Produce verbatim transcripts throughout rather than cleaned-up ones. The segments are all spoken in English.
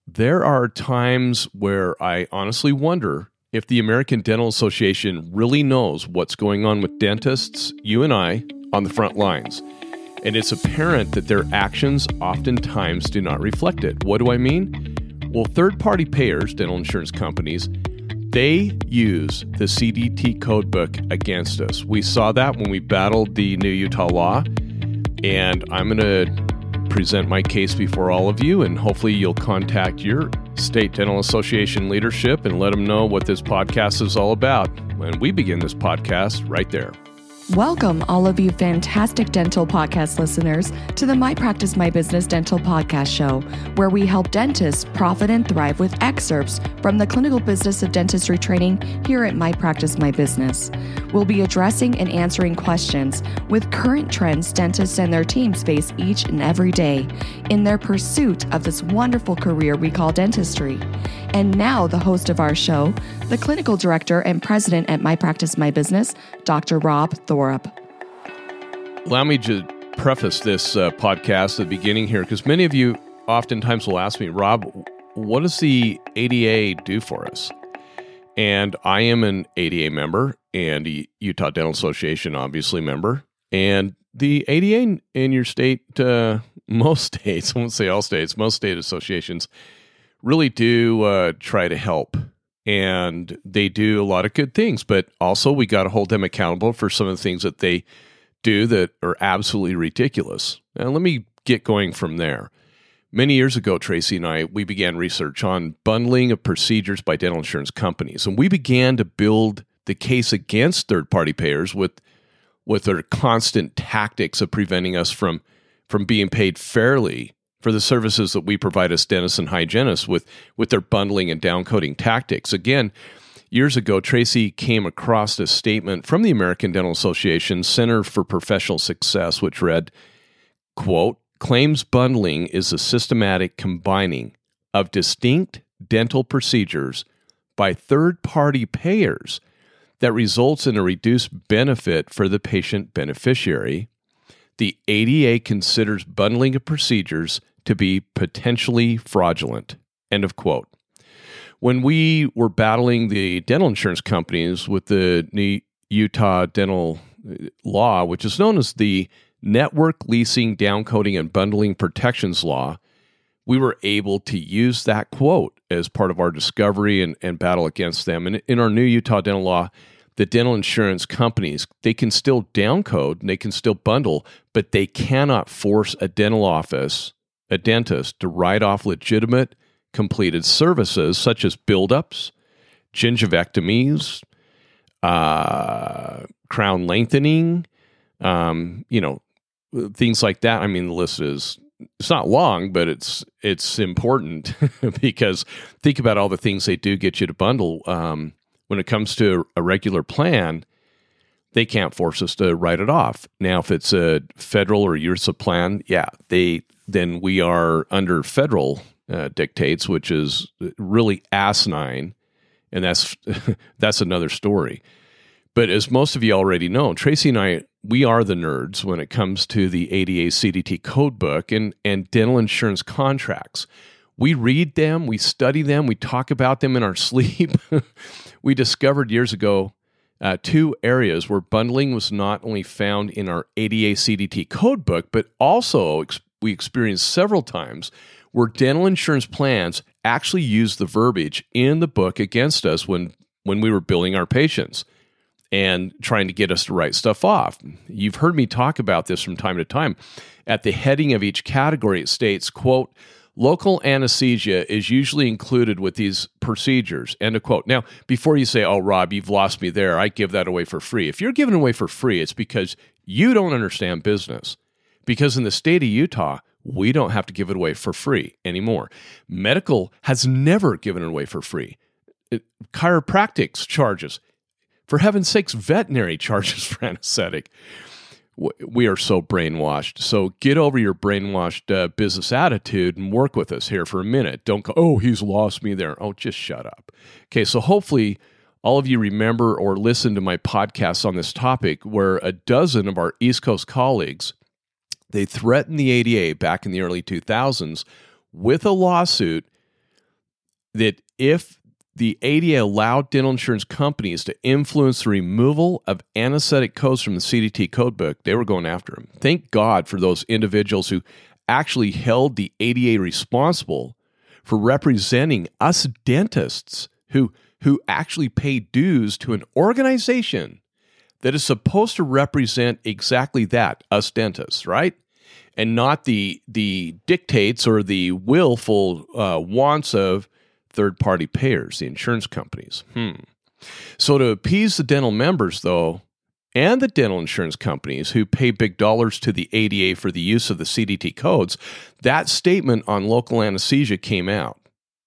there are times where I honestly wonder if the American Dental Association really knows what's going on with dentists, you and I, on the front lines. And it's apparent that their actions oftentimes do not reflect it. What do I mean? Well, third-party payers, dental insurance companies, they use the C D T codebook against us. We saw that when we battled the new Utah law, and I'm going to present my case before all of you, and hopefully you'll contact your state dental association leadership and let them know what this podcast is all about. And we begin this podcast right there. Welcome, all of you fantastic dental podcast listeners, to the My Practice, My Business Dental Podcast Show, where we help dentists profit and thrive with excerpts from the clinical business of dentistry training here at My Practice, My Business. We'll be addressing and answering questions with current trends dentists and their teams face each and every day in their pursuit of this wonderful career we call dentistry. And now the host of our show, the clinical director and president at My Practice, My Business, Doctor Rob Thorup. Allow me to preface this uh, podcast at the beginning here, because many of you oftentimes will ask me, Rob, what does the A D A do for us? And I am an A D A member and a Utah Dental Association, obviously, member. And the A D A in your state, uh, most states, I won't say all states, most state associations really do uh, try to help. And they do a lot of good things, but also we got to hold them accountable for some of the things that they do that are absolutely ridiculous. Now, let me get going from there. Many years ago, Tracy and I, we began research on bundling of procedures by dental insurance companies. And we began to build the case against third-party payers with, with their constant tactics of preventing us from, from being paid fairly for the services that we provide as dentists and hygienists with, with their bundling and downcoding tactics. Again, years ago, Tracy came across a statement from the American Dental Association Center for Professional Success, which read, quote, "Claims bundling is a systematic combining of distinct dental procedures by third-party payers that results in a reduced benefit for the patient beneficiary. The A D A considers bundling of procedures to be potentially fraudulent." End of quote. When we were battling the dental insurance companies with the new Utah dental law, which is known as the Network Leasing, Downcoding, and Bundling Protections Law, we were able to use that quote as part of our discovery and, and battle against them. And in our new Utah dental law, the dental insurance companies, they can still downcode and they can still bundle, but they cannot force a dental office, a dentist, to write off legitimate completed services such as buildups, gingivectomies, uh, crown lengthening, um, you know, things like that. I mean, the list is, it's not long, but it's it's important because think about all the things they do get you to bundle. Um, when it comes to a regular plan, they can't force us to write it off. Now, if it's a federal or U S A plan, yeah, they then we are under federal uh, dictates, which is really asinine, and that's that's another story. But as most of you already know, Tracy and I, we are the nerds when it comes to the A D A C D T codebook and, and dental insurance contracts. We read them, we study them, we talk about them in our sleep. We discovered years ago uh, two areas where bundling was not only found in our A D A C D T codebook, but also ex- we experienced several times where dental insurance plans actually used the verbiage in the book against us when, when we were billing our patients and trying to get us to write stuff off. You've heard me talk about this from time to time. At the heading of each category, it states, quote, "Local anesthesia is usually included with these procedures," end of quote. Now, before you say, "Oh, Rob, you've lost me there. I give that away for free." If you're giving away for free, it's because you don't understand business. Because in the state of Utah, we don't have to give it away for free anymore. Medical has never given it away for free. It, chiropractics charges. For heaven's sakes, veterinary charges for anesthetic. We are so brainwashed. So get over your brainwashed uh, business attitude and work with us here for a minute. Don't go, "Oh, he's lost me there." Oh, just shut up. Okay, so hopefully all of you remember or listen to my podcasts on this topic where a dozen of our East Coast colleagues, they threatened the A D A back in the early two thousands with a lawsuit that if the A D A allowed dental insurance companies to influence the removal of anesthetic codes from the C D T codebook, they were going after them. Thank God for those individuals who actually held the A D A responsible for representing us dentists who, who actually pay dues to an organization that is supposed to represent exactly that, us dentists, right? And not the, the dictates or the willful uh, wants of third-party payers, the insurance companies. Hmm. So to appease the dental members, though, and the dental insurance companies who pay big dollars to the A D A for the use of the C D T codes, that statement on local anesthesia came out,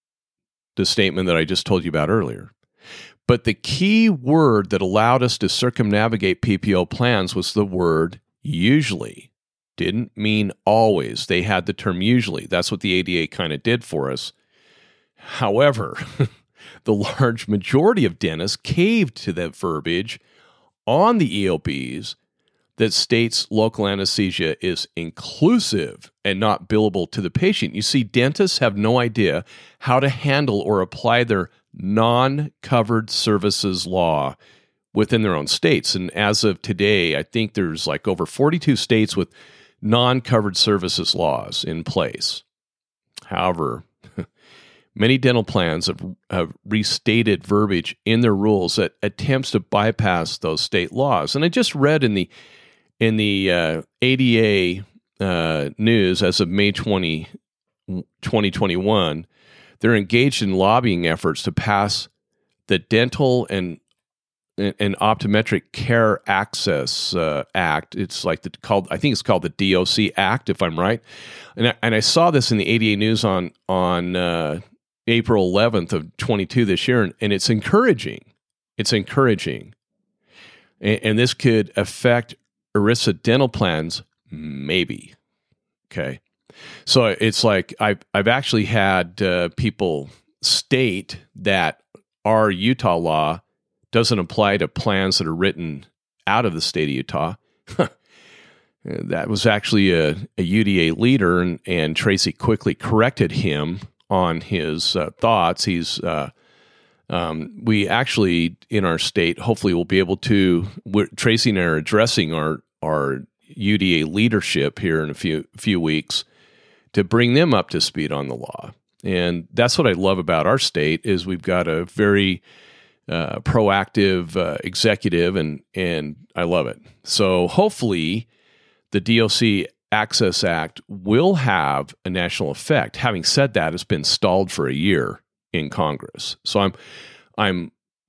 the statement that I just told you about earlier. But the key word that allowed us to circumnavigate P P O plans was the word usually. Didn't mean always. They had the term usually. That's what the A D A kind of did for us. However, the large majority of dentists caved to that verbiage on the E O Bs that states local anesthesia is inclusive and not billable to the patient. You see, dentists have no idea how to handle or apply their non-covered services law within their own states. And as of today, I think there's like over forty-two states with non-covered services laws in place. However, many dental plans have, have restated verbiage in their rules that attempts to bypass those state laws. And I just read in the in the uh, A D A uh, news as of May twentieth, twenty twenty-one, they're engaged in lobbying efforts to pass the Dental and and Optometric Care Access uh, Act. It's like the called I think it's called the D O C Act, if I'm right. And I, and I saw this in the A D A news on on. Uh, April eleventh of twenty-two this year, and, and it's encouraging. It's encouraging. And, and this could affect ERISA dental plans, maybe. Okay. So it's like I've, I've actually had uh, people state that our Utah law doesn't apply to plans that are written out of the state of Utah. That was actually a, a U D A leader, and, and Tracy quickly corrected him on his uh, thoughts. He's uh, um, we actually in our state hopefully will be able to. We're, Tracy and I are addressing our our U D A leadership here in a few few weeks to bring them up to speed on the law. And that's what I love about our state is we've got a very uh, proactive uh, executive, and and I love it. So hopefully the D O C Access Act will have a national effect. Having said that, it's been stalled for a year in Congress. So I'm I'm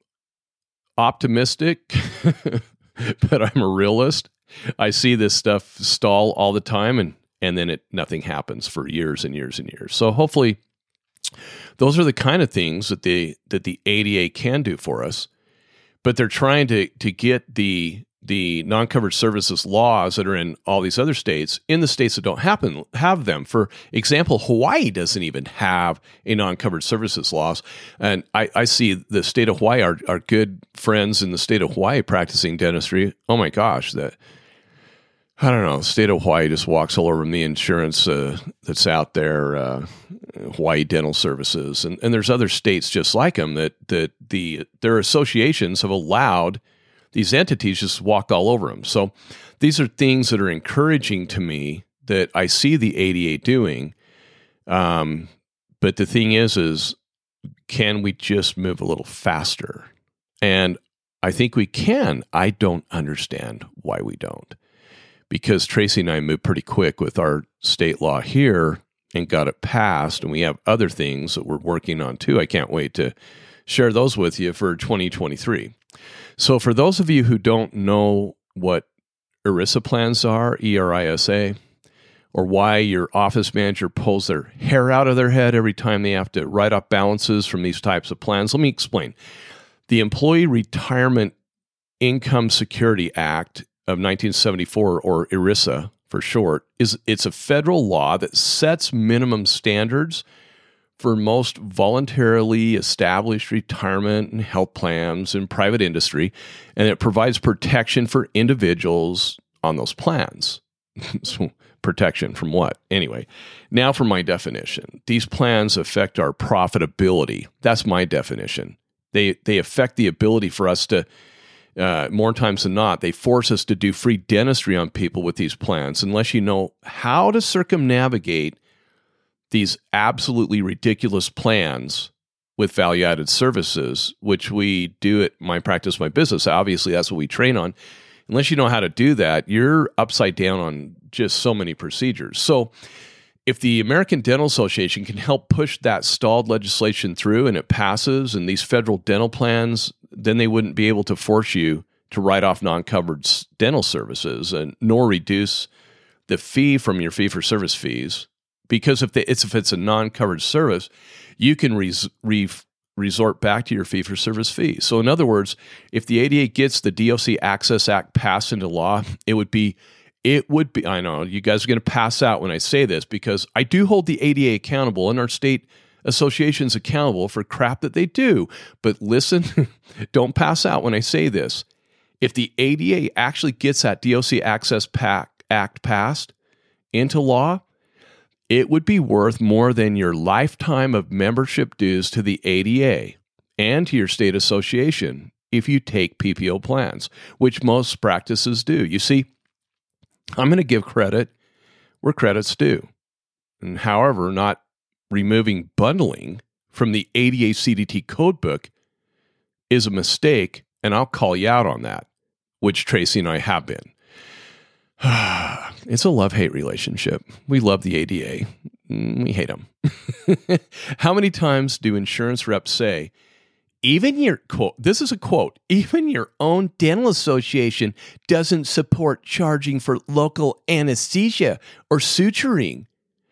optimistic, but I'm a realist. I see this stuff stall all the time, and and then it nothing happens for years and years and years. So hopefully those are the kind of things that the that the A D A can do for us. But they're trying to to get the the non-covered services laws that are in all these other states, in the states that don't happen, have them. For example, Hawaii doesn't even have a non-covered services laws. And I, I see the state of Hawaii, our, our good friends in the state of Hawaii practicing dentistry. Oh my gosh, that I don't know, the state of Hawaii just walks all over the insurance uh, that's out there, uh, Hawaii Dental Services. And, and there's other states just like them that, that the their associations have allowed these entities just walk all over them. So these are things that are encouraging to me that I see the A D A doing. Um, but the thing is, is can we just move a little faster? And I think we can. I don't understand why we don't. Because Tracy and I moved pretty quick with our state law here and got it passed. And we have other things that we're working on too. I can't wait to share those with you for twenty twenty-three. So for those of you who don't know what ERISA plans are, E R I S A, or why your office manager pulls their hair out of their head every time they have to write off balances from these types of plans, let me explain. The Employee Retirement Income Security Act of nineteen seventy-four, or ERISA for short, is it's a federal law that sets minimum standards for most voluntarily established retirement and health plans in private industry, and it provides protection for individuals on those plans. So protection from what? Anyway, now for my definition. These plans affect our profitability. That's my definition. They they affect the ability for us to, uh, more times than not, they force us to do free dentistry on people with these plans unless you know how to circumnavigate these absolutely ridiculous plans with value-added services, which we do at My Practice, My Business. Obviously, that's what we train on. Unless you know how to do that, you're upside down on just so many procedures. So if the American Dental Association can help push that stalled legislation through and it passes and these federal dental plans, then they wouldn't be able to force you to write off non-covered dental services and nor reduce the fee from your fee-for-service fees. Because if, they, it's, if it's a non-covered service, you can res, re, resort back to your fee-for-service fee. So in other words, if the A D A gets the D O C Access Act passed into law, it would be, it would be, I know you guys are going to pass out when I say this because I do hold the A D A accountable and our state associations accountable for crap that they do. But listen, don't pass out when I say this. If the A D A actually gets that D O C Access Act passed into law, it would be worth more than your lifetime of membership dues to the A D A and to your state association if you take P P O plans, which most practices do. You see, I'm going to give credit where credit's due. And however, not removing bundling from the A D A C D T codebook is a mistake, and I'll call you out on that, which Tracy and I have been. It's a love-hate relationship. We love the A D A. We hate them. How many times do insurance reps say, even your, quote, this is a quote, even your own dental association doesn't support charging for local anesthesia or suturing,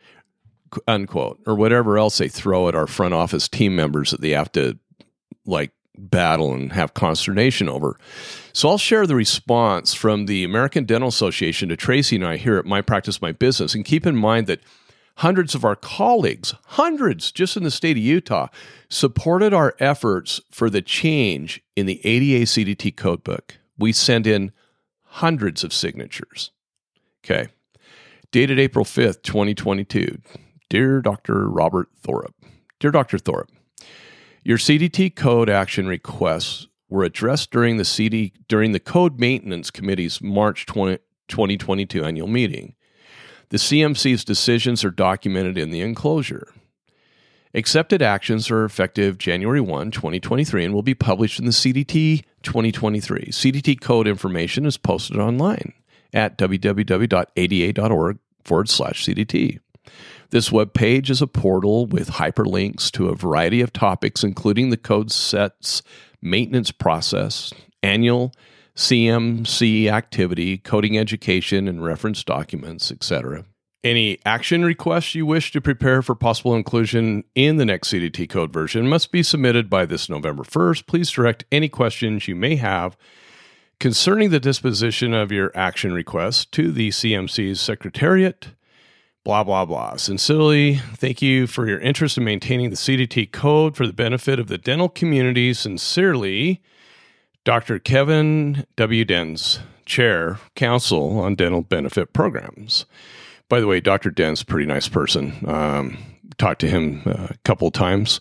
unquote, or whatever else they throw at our front office team members that they have to, like, battle and have consternation over. So I'll share the response from the American Dental Association to Tracy and I here at My Practice, My Business. And keep in mind that hundreds of our colleagues, hundreds just in the state of Utah, supported our efforts for the change in the A D A C D T codebook. We sent in hundreds of signatures. Okay. Dated April fifth, twenty twenty-two. Dear Doctor Robert Thorup. Dear Doctor Thorup, your C D T code action requests were addressed during the C D during the Code Maintenance Committee's March twentieth, twenty twenty-two annual meeting. The C M C's decisions are documented in the enclosure. Accepted actions are effective January first, twenty twenty-three and will be published in the C D T twenty twenty-three. C D T code information is posted online at www.ada.org forward slash CDT. This webpage is a portal with hyperlinks to a variety of topics, including the code sets, maintenance process, annual C M C activity, coding education, and reference documents, et cetera. Any action requests you wish to prepare for possible inclusion in the next C D T code version must be submitted by this November first. Please direct any questions you may have concerning the disposition of your action requests to the C M C's Secretariat. Blah, blah, blah. Sincerely, thank you for your interest in maintaining the C D T code for the benefit of the dental community. Sincerely, Doctor Kevin W. Dens, Chair, Council on Dental Benefit Programs. By the way, Doctor Dens, a pretty nice person. Um, talked to him uh, a couple of times.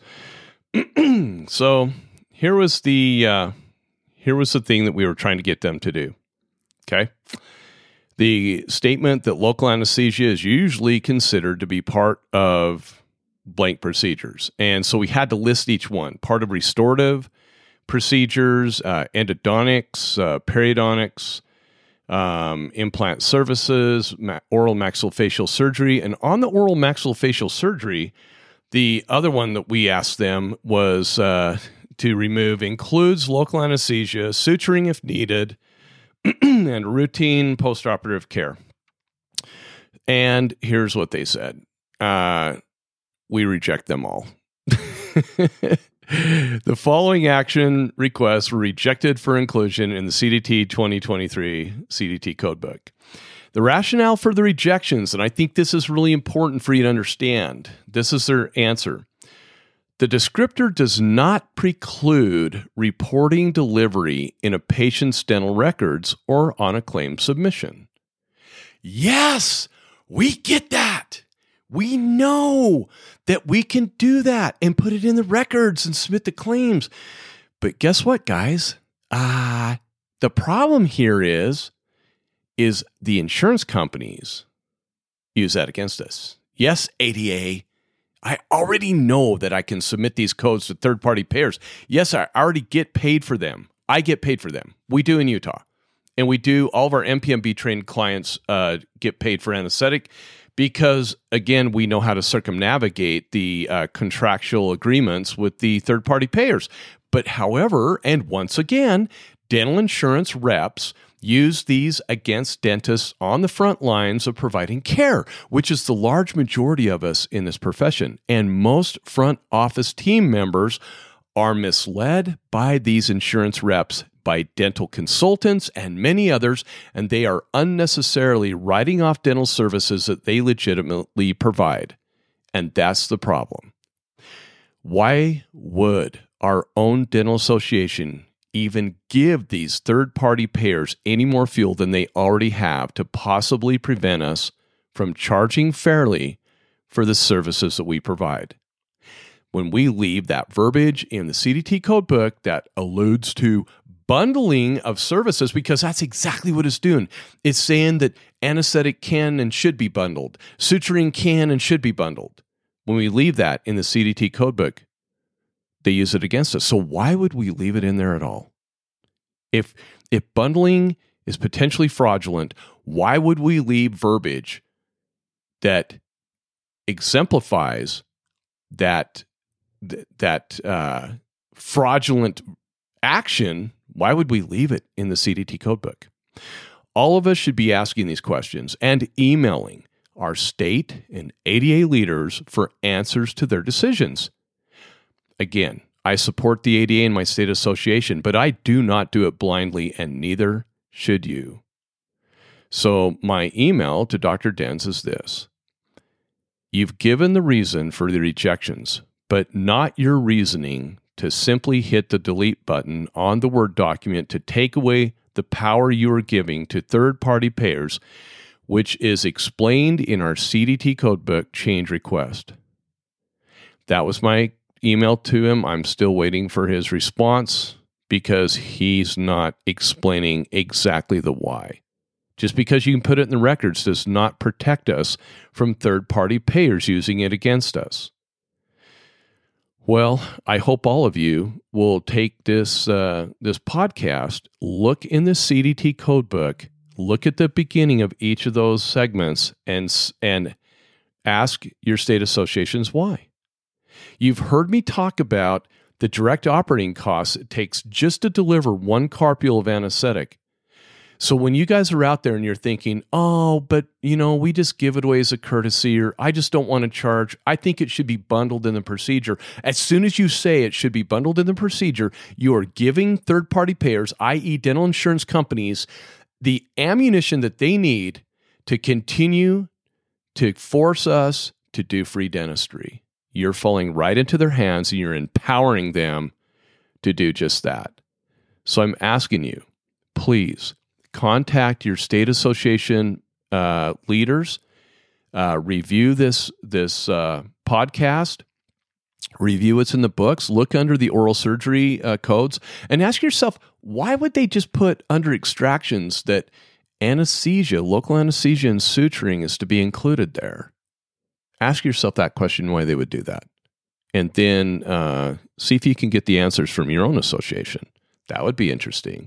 So here was the uh, here was the thing that we were trying to get them to do. Okay. The statement that local anesthesia is usually considered to be part of blank procedures. And so we had to list each one. Part of restorative procedures, uh, endodontics, uh, periodontics, um, implant services, ma- oral maxillofacial surgery. And on the oral maxillofacial surgery, the other one that we asked them was uh, to remove includes local anesthesia, suturing if needed, and routine postoperative care. And here's what they said. Uh, we reject them all. The following action requests were rejected for inclusion in the C D T twenty twenty-three C D T codebook. The rationale for the rejections, and I think this is really important for you to understand, this is their answer. The descriptor does not preclude reporting delivery in a patient's dental records or on a claim submission. Yes! We get that. We know that we can do that and put it in the records and submit the claims. But guess what, guys? Uh, the problem here is, is the insurance companies use that against us. Yes, A D A, I already know that I can submit these codes to third-party payers. Yes, I already get paid for them. I get paid for them. We do in Utah. And we do, all of our M P M B-trained clients uh, get paid for anesthetic because, again, we know how to circumnavigate the uh, contractual agreements with the third-party payers. But however, and once again, dental insurance reps use these against dentists on the front lines of providing care, which is the large majority of us in this profession. And most front office team members are misled by these insurance reps, by dental consultants and many others, and they are unnecessarily writing off dental services that they legitimately provide. And that's the problem. Why would our own dental association even give these third-party payers any more fuel than they already have to possibly prevent us from charging fairly for the services that we provide? When we leave that verbiage in the C D T codebook that alludes to bundling of services, because that's exactly what it's doing. It's saying that anesthetic can and should be bundled. Suturing can and should be bundled. When we leave that in the C D T codebook, they use it against us. So why would we leave it in there at all? If, if bundling is potentially fraudulent, why would we leave verbiage that exemplifies that, that uh, fraudulent action? Why would we leave it in the C D T codebook? All of us should be asking these questions and emailing our state and A D A leaders for answers to their decisions. Again, I support the A D A and my state association, but I do not do it blindly, and neither should you. So my email to Doctor Dens is this. You've given the reason for the rejections, but not your reasoning to simply hit the delete button on the Word document to take away the power you are giving to third-party payers, which is explained in our C D T codebook change request. That was my email to him. I'm still waiting for his response because he's not explaining exactly the why. Just because you can put it in the records does not protect us from third-party payers using it against us. Well, I hope all of you will take this uh, this podcast, look in the C D T codebook, look at the beginning of each of those segments, and and ask your state associations why. You've heard me talk about the direct operating costs it takes just to deliver one carpule of anesthetic. So when you guys are out there and you're thinking, oh, but, you know, we just give it away as a courtesy, or I just don't want to charge, I think it should be bundled in the procedure. As soon as you say it should be bundled in the procedure, you are giving third-party payers, that is dental insurance companies, the ammunition that they need to continue to force us to do free dentistry. You're falling right into their hands and you're empowering them to do just that. So I'm asking you, please, contact your state association uh, leaders, uh, review this this uh, podcast, review what's in the books, look under the oral surgery uh, codes, and ask yourself, why would they just put under extractions that anesthesia, local anesthesia and suturing is to be included there? Ask yourself that question, why they would do that. And then uh, see if you can get the answers from your own association. That would be interesting.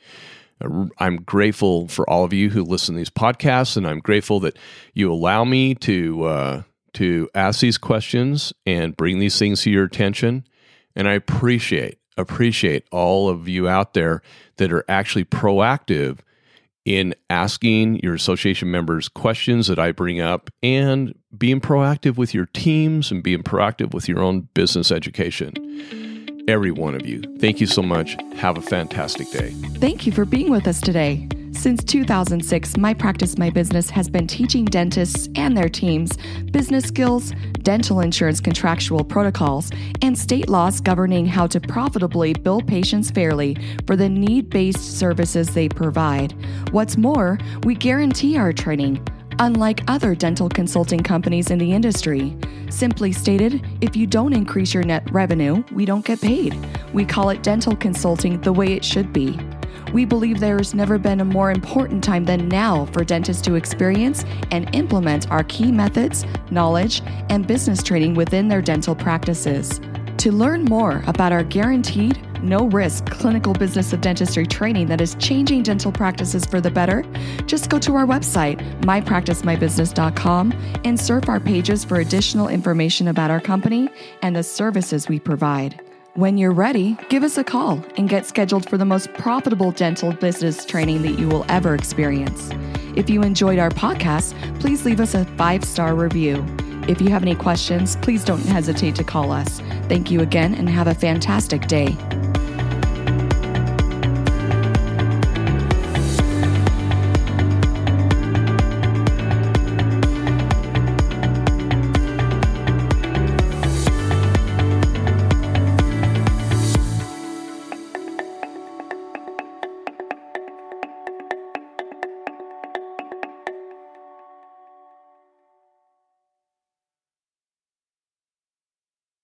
I'm grateful for all of you who listen to these podcasts, and I'm grateful that you allow me to uh, to ask these questions and bring these things to your attention. And I appreciate appreciate all of you out there that are actually proactive in asking your association members questions that I bring up, and being proactive with your teams and being proactive with your own business education. Every one of you. Thank you so much. Have a fantastic day. Thank you for being with us today. Since two thousand six, My Practice, My Business has been teaching dentists and their teams business skills, dental insurance contractual protocols, and state laws governing how to profitably bill patients fairly for the need-based services they provide. What's more, we guarantee our training, unlike other dental consulting companies in the industry. Simply stated, if you don't increase your net revenue, we don't get paid. We call it dental consulting the way it should be. We believe there has never been a more important time than now for dentists to experience and implement our key methods, knowledge, and business training within their dental practices. To learn more about our guaranteed, no-risk clinical business of dentistry training that is changing dental practices for the better, just go to our website, my practice my business dot com, and surf our pages for additional information about our company and the services we provide. When you're ready, give us a call and get scheduled for the most profitable dental business training that you will ever experience. If you enjoyed our podcast, please leave us a five-star review. If you have any questions, please don't hesitate to call us. Thank you again and have a fantastic day.